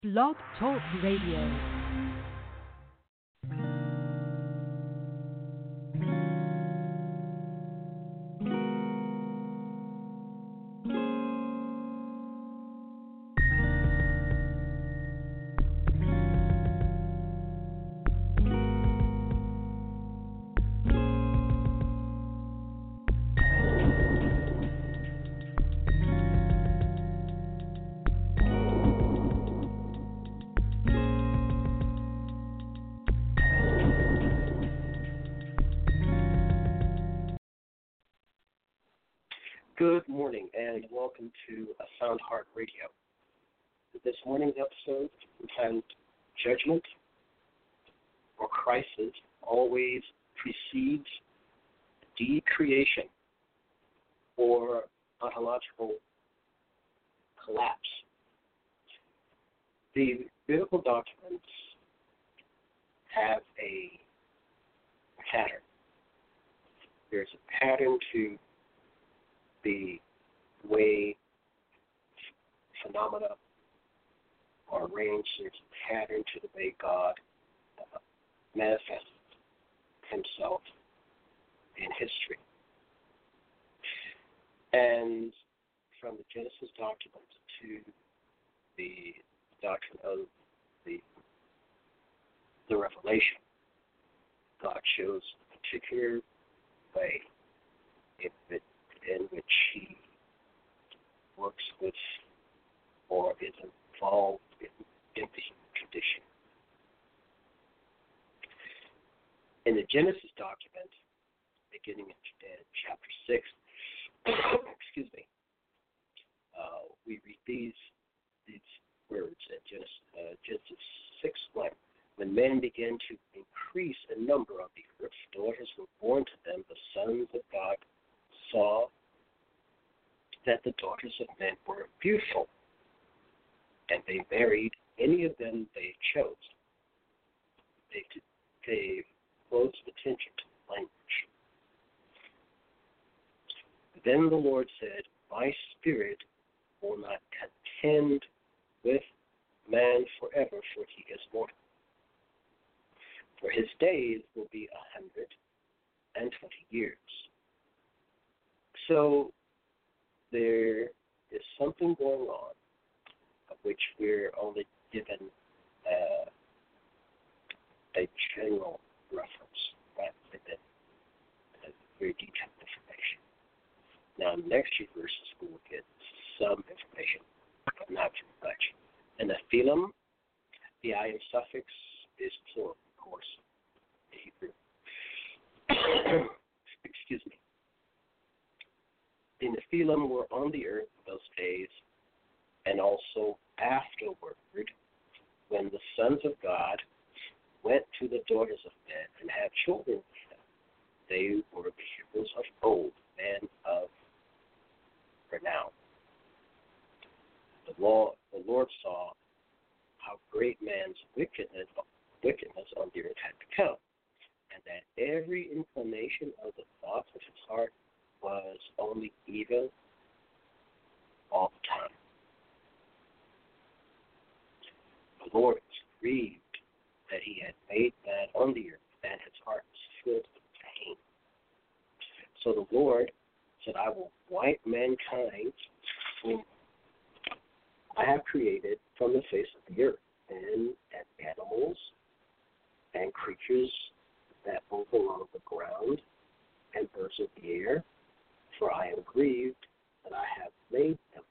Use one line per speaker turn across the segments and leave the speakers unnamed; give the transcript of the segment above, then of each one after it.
Blog Talk Radio.
Good morning and welcome to A Sound Heart Radio. This morning's episode entitled Judgment or Crisis Always Precedes Decreation or Ontological Collapse. The biblical documents have a pattern. There's a pattern to the way phenomena are arranged. There's a pattern to the way God manifests himself in history. And from the Genesis document to the doctrine of the Revelation, God shows a particular way in which he works with or is involved in the human condition. In the Genesis document, beginning in chapter 6, we read these words in Genesis 6:1. When men began to increase in number on the earth, daughters were born to them. The sons of God saw that the daughters of men were beautiful, and they married any of them they chose. They gave close attention to the language. Then the Lord said, "My spirit will not contend with man forever, for he is mortal. For his days will be 120 years. So there is something going on of which we're only given a general reference rather than very detailed information. Now, in the next few verses, we will get some information, but not too much. In the Nephilim, the I suffix is plural, of course, in Hebrew. Excuse me. The Nephilim were on the earth in those days, and also afterward, when the sons of God went to the daughters of men and had children with them. They were the heroes of old, men of renown. The Lord saw how great man's wickedness on the earth had become, and that every inclination of the thoughts of his heart was only evil all the time. The Lord was grieved that he had made man on the earth, and his heart was filled with pain. So the Lord said, I will wipe mankind whom I have created from the face of the earth, and animals and creatures that move along the ground and birds of the air, for I am grieved that I have made them.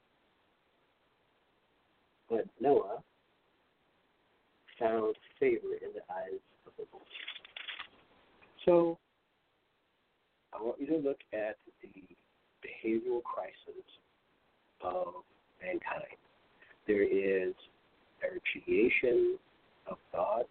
But Noah found favor in the eyes of the Lord. So I want you to look at the behavioral crisis of mankind. There is a repudiation of God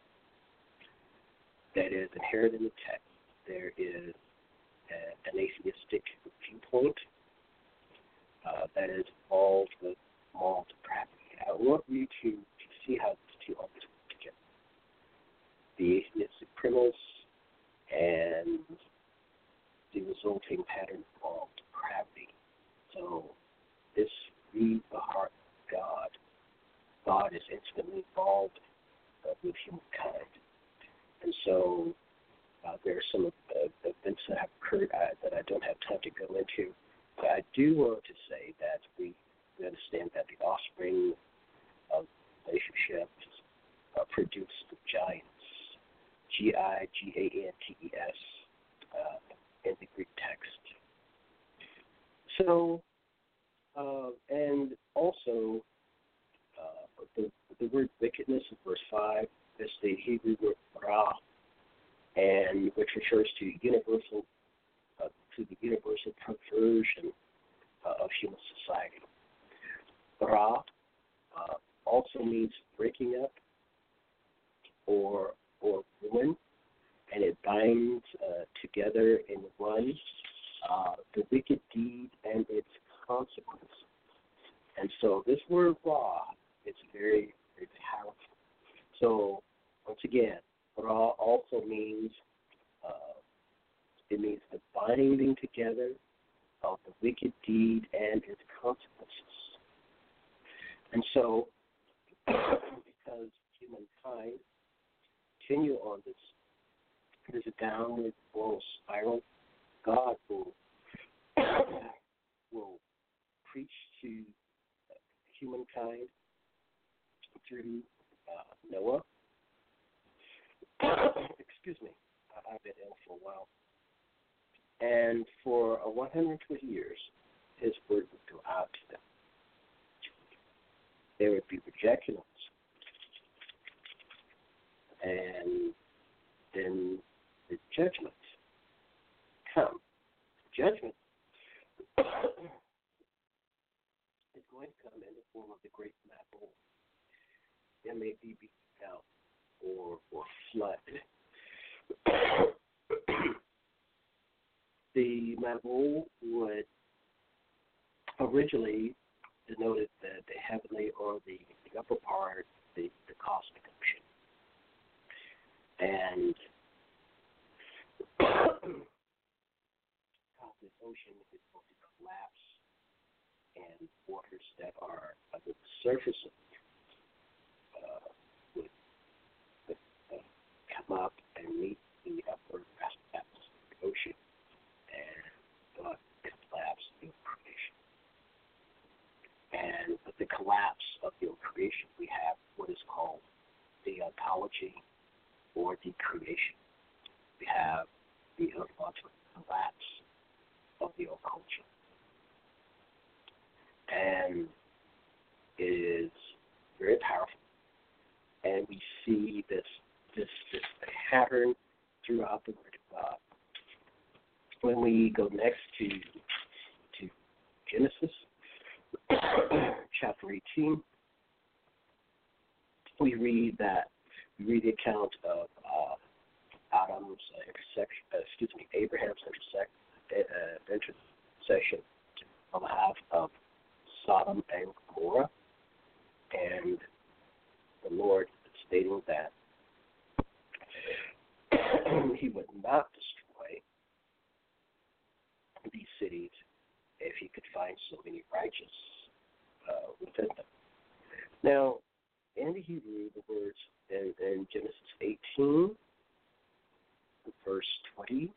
that is inherent in the text. There is an atheistic viewpoint that is involved with moral depravity. I want you to see how these two always work together. The atheistic premise and the resulting pattern of moral depravity. So this reads the heart of God. God is infinite intimately involved with humankind. And so there are some events that have occurred that I don't have time to go into. But I do want to say that we understand that the offspring of relationships produce the giants, Gigantes, in the Greek text. So, and also the word wickedness in verse 5 is the Hebrew word ra, and which refers to the universal perversion of human society. Ra also means breaking up or ruin, and it binds together in one the wicked deed and its consequences. And so this word ra, it's very, very powerful. So once again, ra also means it means the binding together of the wicked deed and its consequences. And so, because humankind continue on this downward moral spiral, God will preach to humankind through Noah. Excuse me, I've been ill for a while. And for 120 years, his word would go out to them. There would be rejection of this. And then the judgment come. Judgment is going to come in the form of the great Mabul. M-A-B-B-L, or flood. The Mabul would originally denoted the heavenly or the upper part, the cosmic ocean. And cosmic ocean is going to collapse, and waters that are under the surface of would come up and meet the upper atmospheric ocean and collapse the creation. And with the collapse of the creation, we have what is called the ontology or decreation. We have the ontological collapse of the occulture. And it is very powerful. And we see this pattern throughout the Word of God. When we go next to Genesis, chapter 18, we read the account of Abraham's intercession on behalf of Sodom and Gomorrah, and the Lord stating that he would not destroy these cities if he could find so many righteous within them. Now, in the Hebrew, the words in Genesis 18, verse 20,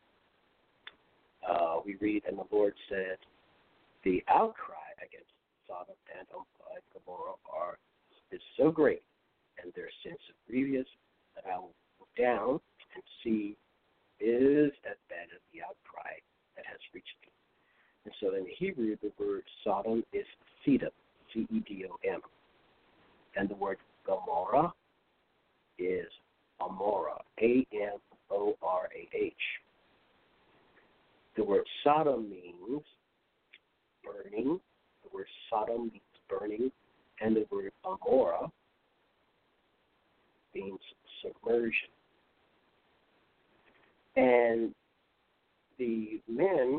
we read, and the Lord said, the outcry against Sodom and Gomorrah is so great, and their sins so grievous, that I will go down and see is as bad as the outcry that has reached me. And so in Hebrew, the word Sodom is Sedom, C-E-D-O-M. And the word Gomorrah is Amorah, A-M-O-R-A-H. The word Sodom means burning. The word Sodom means burning. And the word Amorah means submersion. And the men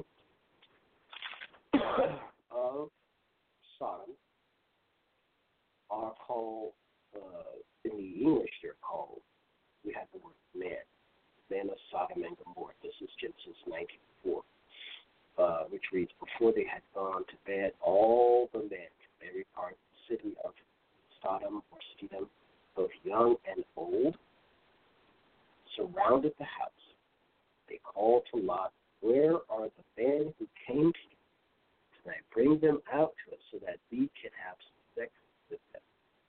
of Sodom are called, in the English they're called, we have the word men of Sodom and Gomorrah. This is Genesis 19:4, which reads, before they had gone to bed, all the men from every part of the city of Sodom or Sedom young and old, surrounded the house. They called to Lot, "Where are the men who came to you? Can I bring them out to us so that we can have sex with them?"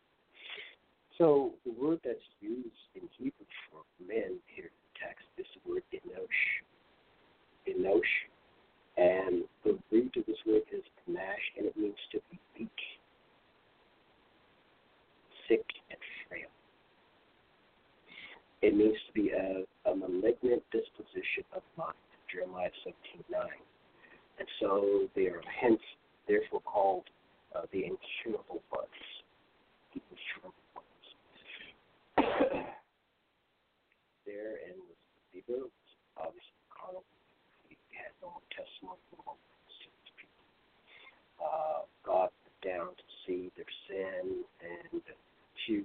So the word that's used in Hebrew for men here in the text is the word enosh. Enosh. And the root of this word is panash, and it means to be weak, sick, and frail. It means to be a malignant disposition of mind, Jeremiah 17:9. And so they are hence, therefore, called the incurable ones. The incurable ones. There in the Hebrew, obviously carnal. He had no testimony from people. God put down to see their sin and to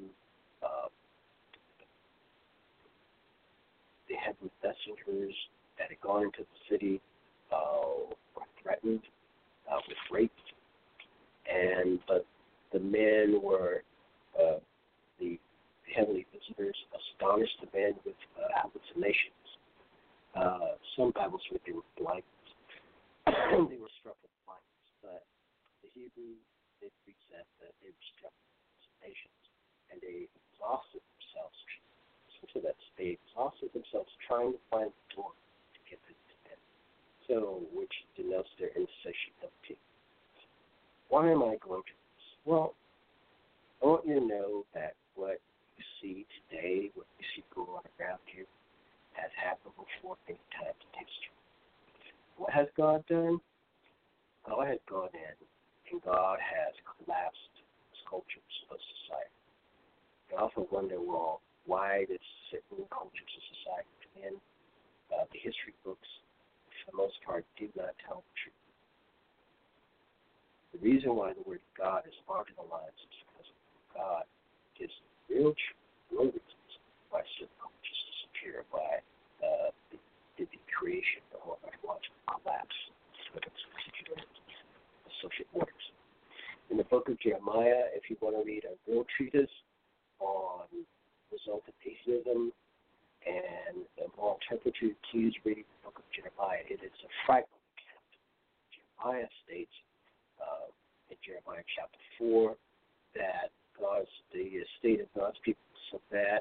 the heavenly messengers that had gone into the city were threatened with rape, but the men were the heavenly visitors astonished the men with hallucinations. Some Bibles were they were blindness. They were struck with blindness, but the Hebrew did present that they were struck with hallucinations, and they exhausted themselves. So they exhausted themselves trying to find the door to get to the bed. So, which denotes their insatiability. Why am I going to this? Well, I want you to know that what you see today, what you see going on around you, has happened before many times in history. What has God done? God has gone in, and God has collapsed sculptures of society. I often wonder, well, why did certain cultures of society come in? The history books, for the most part, did not tell the truth. The reason why the word God is marginalized is because God gives real truth, real reasons why certain cultures disappear, by the creation or logical collapse of the social orders. In the book of Jeremiah, if you want to read a real treatise on resultant atheism and the moral turpitude, please read the book of Jeremiah. It is a frightful account. Jeremiah states in Jeremiah chapter 4 that the state of God's people is so bad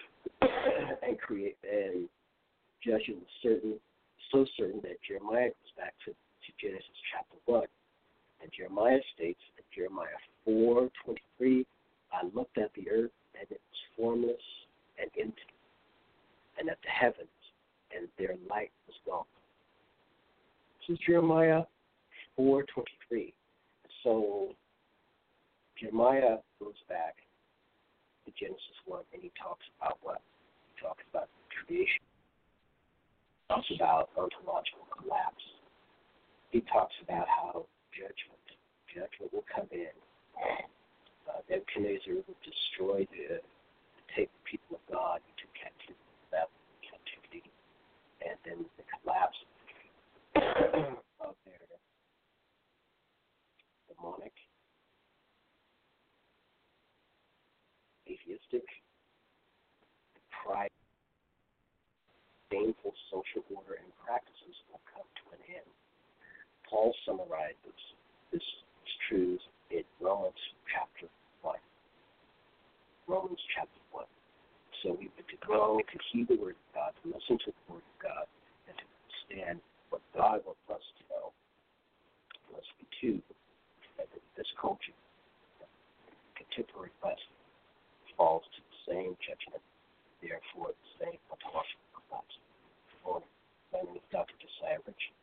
and judging so certain that Jeremiah goes back to Genesis chapter 1. And Jeremiah states in Jeremiah 4:23, "I looked at the earth, and it was formless and empty, and at the heavens, and their light was gone." This is Jeremiah 4:23. So Jeremiah goes back to Genesis 1, and he talks about what? He talks about creation. He talks about ontological collapse. He talks about how judgment will come in. Nebuchadnezzar will destroy take the people of God into captivity, and then the collapse of their demonic, atheistic, pride, shameful social order and practices will come to an end. Paul summarizes this truth in Romans chapter 1. Romans chapter 1. So we were to grow, to heed the word of God, to listen to the word of God, and to understand what God wants us to know. Lest we too, that this culture, contemporary West, falls to the same judgment, therefore the same ontological collapse. My name is Dr. Josiah Rich.